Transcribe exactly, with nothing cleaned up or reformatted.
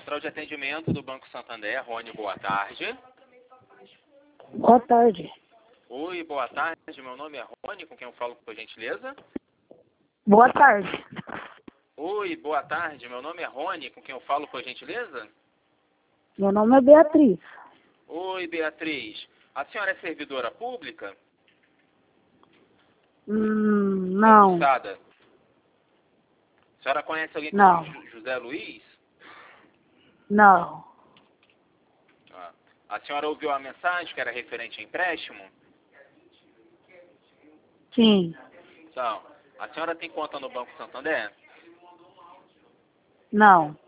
Central de Atendimento do Banco Santander. Rony, boa tarde. Boa tarde. Oi, boa tarde. Meu nome é Rony, com quem eu falo, por gentileza? Boa tarde. Oi, boa tarde. Meu nome é Rony, com quem eu falo, por gentileza? Meu nome é Beatriz. Oi, Beatriz. A senhora é servidora pública? Hum, não. Concursada? A senhora conhece alguém com Não. Ju- José Luiz? Não. Ah. A senhora ouviu a mensagem que era referente a empréstimo? Sim. Então, a senhora tem conta no Banco Santander? Não.